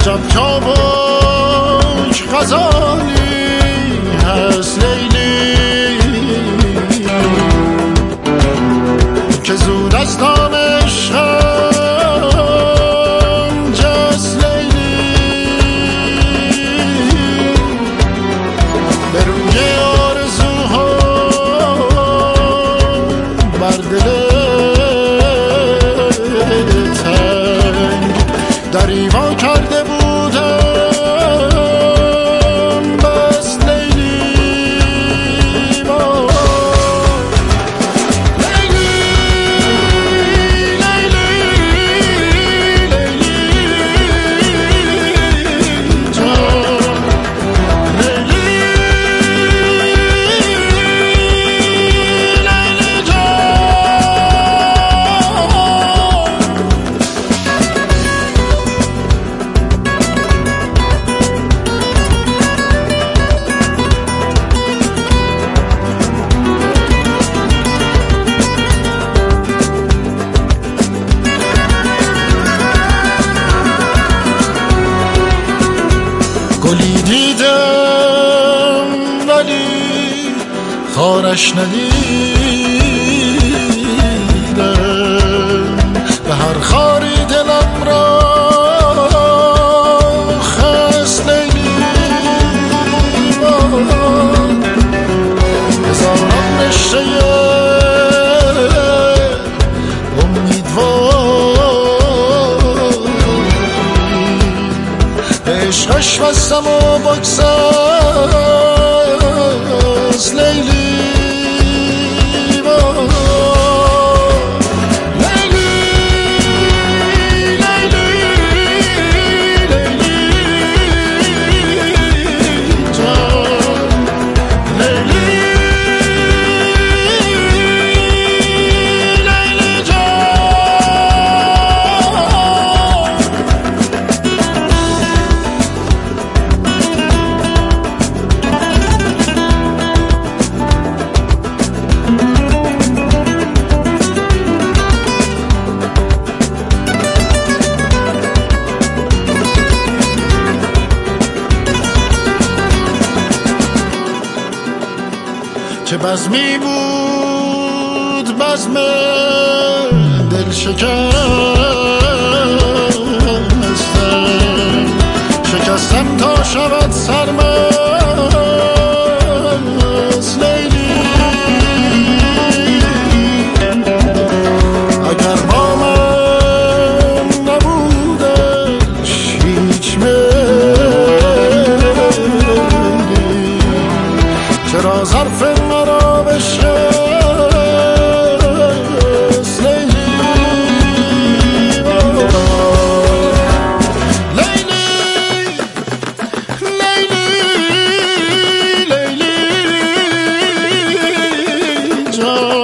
عجب چابک غزالی هست لیلی که زود از دام عشقم جست لیلی به روی آرزوها بر دل تنگ دریوا کرده بودم بس لیلی گلی دیدم ولی خارش ندیدم به هر خاری دلم را خست لیلی هزاران رشته عشقش بستم و بگسست لیلی چه بزمی بود بزم دل شکستم تا شود سرمست لیلی اگر با من نبودش هیچ میلی چرا ظرف مرا بشست لیلی لیلی لیلی لیلی جان